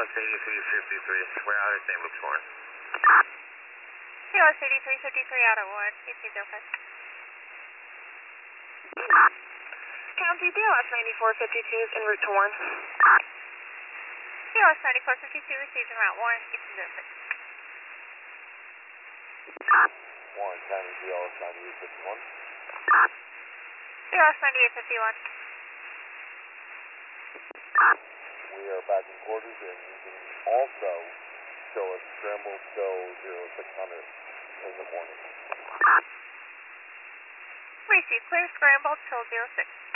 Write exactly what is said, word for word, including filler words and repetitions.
S eighty-three fifty-three. We're out of Saint Luke's Warren. C O S eighty-three fifty-three out of Warren. K two zero five. County D O S ninety-four fifty-two is en route to Warren. C O S ninety-four fifty-two received en route Warren. K two zero six. Warren County D O S ninety-eight fifty-one. C O S ninety-eight fifty-one. We are back in quarters, and you can also show us scramble till zero six hundred in the morning. Receive clear scramble till zero six.